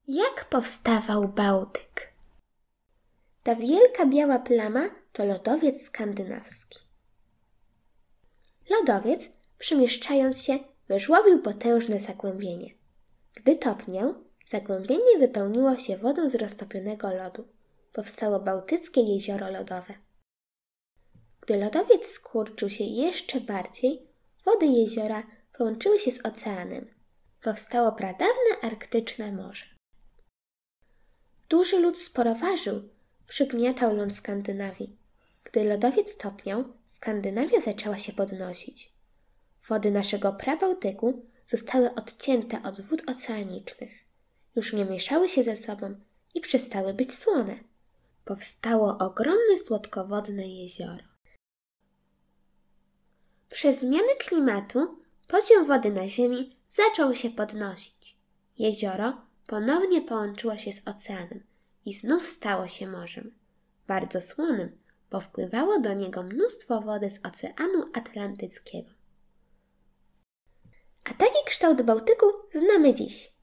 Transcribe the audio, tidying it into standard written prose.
Jak powstawał Bałtyk? Ta wielka biała plama to lodowiec skandynawski. Lodowiec, przemieszczając się, wyżłobił potężne zagłębienie. Gdy topniał, zagłębienie wypełniło się wodą z roztopionego lodu. Powstało Bałtyckie Jezioro Lodowe. Gdy lodowiec skurczył się jeszcze bardziej, wody jeziora połączyły się z oceanem. Powstało pradawne Arktyczne Morze. Duży lód sporo ważył, przygniatał ląd Skandynawii. Gdy lodowiec topniał, Skandynawia zaczęła się podnosić. Wody naszego prabałtyku zostały odcięte od wód oceanicznych. Już nie mieszały się ze sobą i przestały być słone. Powstało ogromne słodkowodne jezioro. Przez zmiany klimatu poziom wody na ziemi zaczął się podnosić. Jezioro ponownie połączyło się z oceanem i znów stało się morzem. Bardzo słonym, bo wpływało do niego mnóstwo wody z Oceanu Atlantyckiego. A taki kształt Bałtyku znamy dziś.